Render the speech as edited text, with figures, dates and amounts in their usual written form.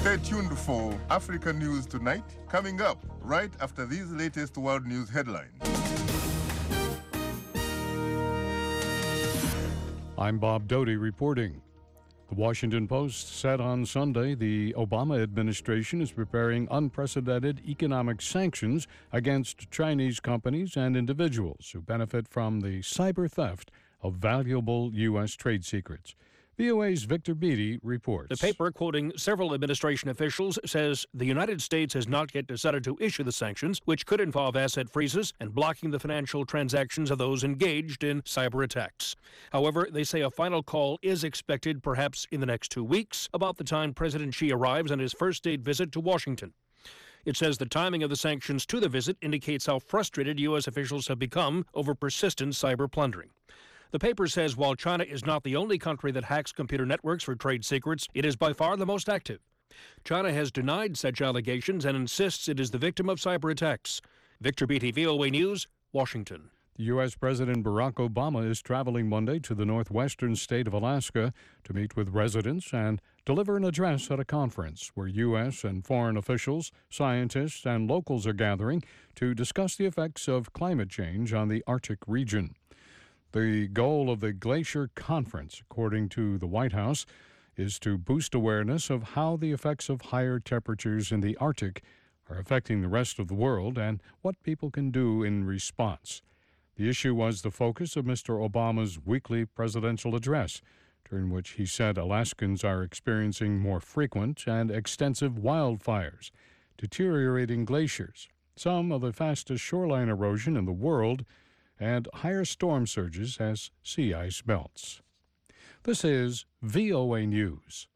Stay tuned for Africa News Tonight, coming up right after these latest world news headlines. I'm Bob Doty reporting. The Washington Post said on Sunday the Obama administration is preparing unprecedented economic sanctions against Chinese companies and individuals who benefit from the cyber theft of valuable U.S. trade secrets. VOA's Victor Beatty reports. The paper, quoting several administration officials, says the United States has not yet decided to issue the sanctions, which could involve asset freezes and blocking the financial transactions of those engaged in cyber attacks. However, they say a final call is expected perhaps in the next 2 weeks, about the time President Xi arrives on his first state visit to Washington. It says the timing of the sanctions to the visit indicates how frustrated U.S. officials have become over persistent cyber plundering. The paper says while China is not the only country that hacks computer networks for trade secrets, it is by far the most active. China has denied such allegations and insists it is the victim of cyber attacks. Victor Beatty, VOA News, Washington. U.S. President Barack Obama is traveling Monday to the northwestern state of Alaska to meet with residents and deliver an address at a conference where U.S. and foreign officials, scientists, and locals are gathering to discuss the effects of climate change on the Arctic region. The goal of the Glacier Conference, according to the White House, is to boost awareness of how the effects of higher temperatures in the Arctic are affecting the rest of the world and what people can do in response. The issue was the focus of Mr. Obama's weekly presidential address, during which he said Alaskans are experiencing more frequent and extensive wildfires, deteriorating glaciers, some of the fastest shoreline erosion in the world, and higher storm surges as sea ice melts. This is VOA News.